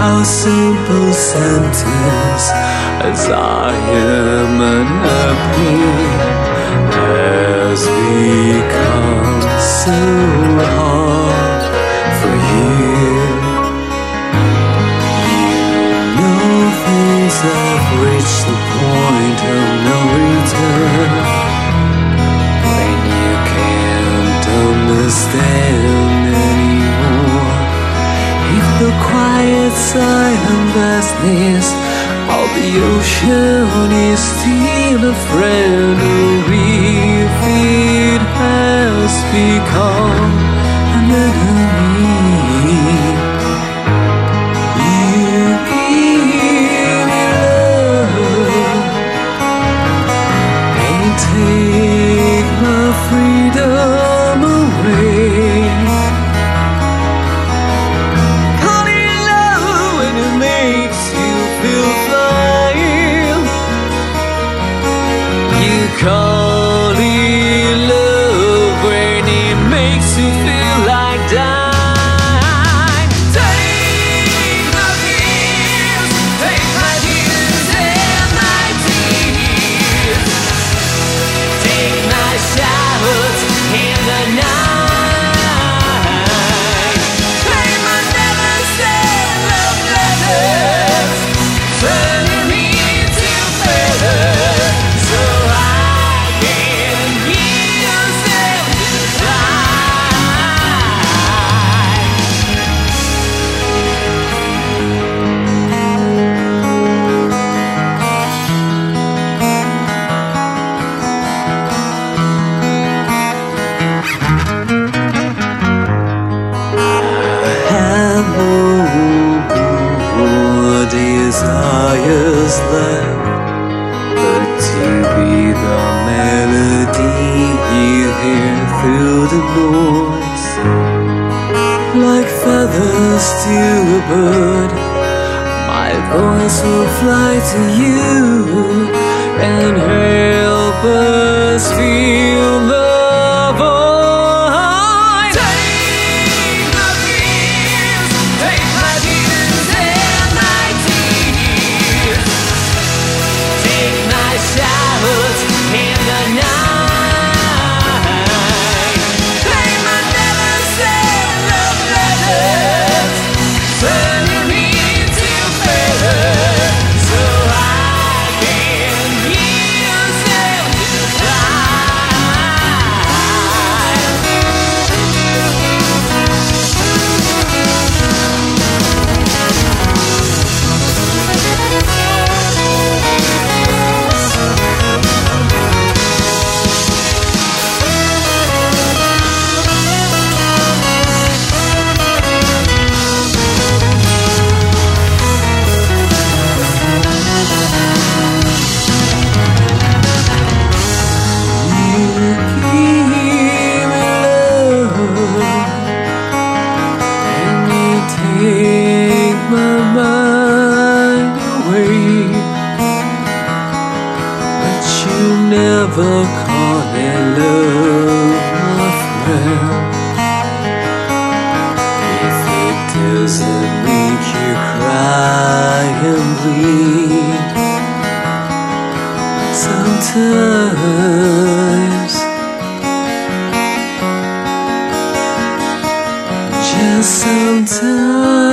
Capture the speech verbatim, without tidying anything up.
how simple sentence as I am unhappy has become so hard for you. You know things have reached the point of no return when you can't understand anymore. If the quiet silent vastness of the ocean is still a friend, or if it has become an enemy, you give me love and take my freedom away. Call it love when it makes you feel like dying. Take my fears, take my tears and my tears. Take my showers in the night. Take my never said love letters, turning me into feathers. So I desires left but to be the melody you hear through the noise. Like feathers to a bird, my voice will fly to you and help us feel the showers in the night. Take my never said love letters, turning me into feathers, so I can use them to take my mind away, but you never call it love, my friend. If it doesn't make you cry and bleed, sometimes, just sometimes